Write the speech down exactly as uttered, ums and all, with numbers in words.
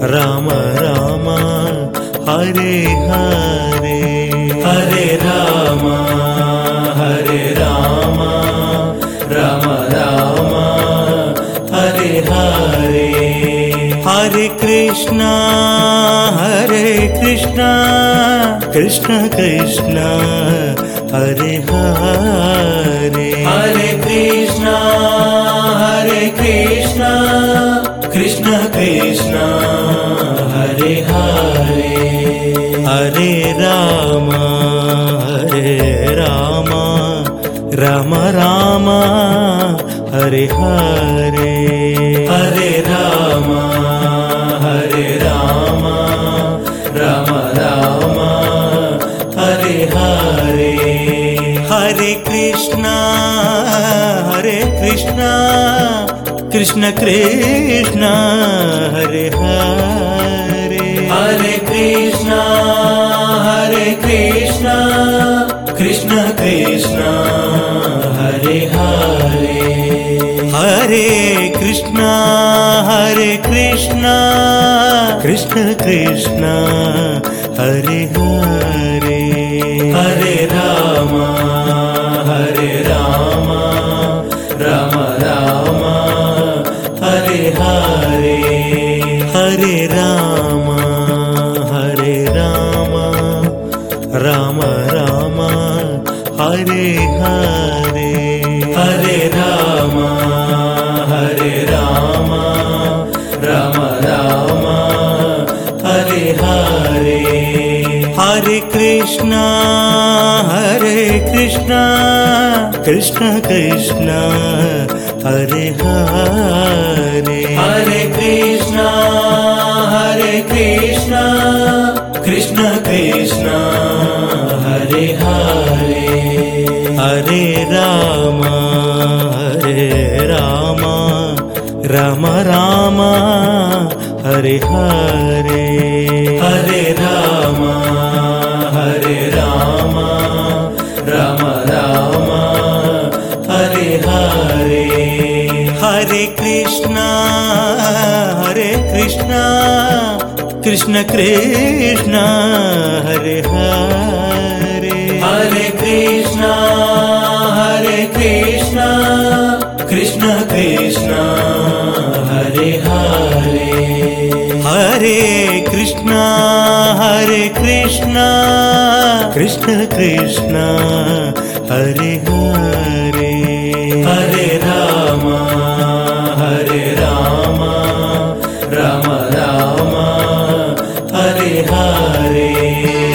Rama Rama Hare Hare Hare Rama Hare Rama Rama Rama Hare Hare Hare Krishna Hare Krishna Krishna Krishna Hare Hare Hare Krishna Hare Krishna Krishna Krishna Hare Hare Hare Rama Hare Rama Rama Rama Hare Hare Hare Rama Hare Rama Rama Rama Hare Hare Hare Krishna Hare Krishna Krishna Krishna Hare Hare Hare Krishna Hare Krishna Krishna Krishna Hare Hare Hare Krishna Hare Krishna Krishna Krishna Hare Hare Hare Rama Hare Rama Rama Rama Hare Hare Hare Rama Hare Rama Rama Rama Hare Hare Hare Rama Hare Rama Rama Rama Hare Hare Hare Krishna Hare Krishna Krishna Krishna Hare Hare Hare Krishna Hare Krishna Krishna Krishna Hare Hare Hare Rama Hare Rama Rama Rama Hare Hare Hare Rama Hare Rama Rama Rama Hare Hare Hare Krishna Hare Krishna Krishna Krishna Hare Hare Hare Krishna Hare Krishna Krishna Krishna Hare Hare Hare Krishna Hare Krishna Krishna Krishna Hare Hare Hare Rama Hare Rama Rama Rama Hare Hare